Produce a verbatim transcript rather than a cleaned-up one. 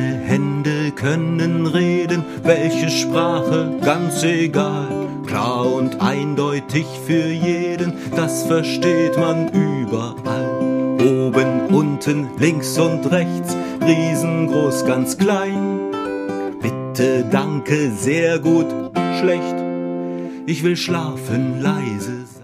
Hände können reden, welche Sprache, ganz egal. Klar und eindeutig für jeden, das versteht man überall. Oben, unten, links und rechts, riesengroß, ganz klein. Bitte, danke, sehr gut, schlecht. Ich will schlafen, leise